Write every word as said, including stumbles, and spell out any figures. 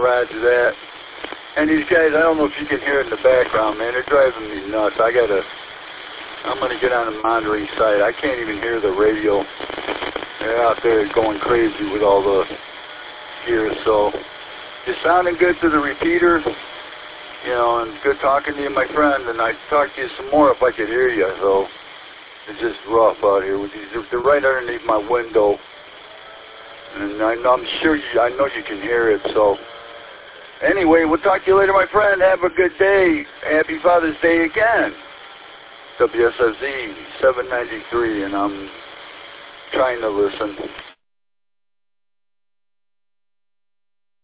roger that. And these guys, I don't know if you can hear it in the background, man. They're driving me nuts. I gotta, I'm gonna get on the monitoring site. I can't even hear the radio. They're out there going crazy with all the gear. So, you're sounding good to the repeater, you know, and good talking to you, my friend. And I'd talk to you some more if I could hear you. So, it's just rough out here with these. They're right underneath my window, and I know, I'm sure you, I know you can hear it. So. Anyway, we'll talk to you later, my friend. Have a good day. Happy Father's Day again. W S F Z seven ninety-three, and I'm trying to listen.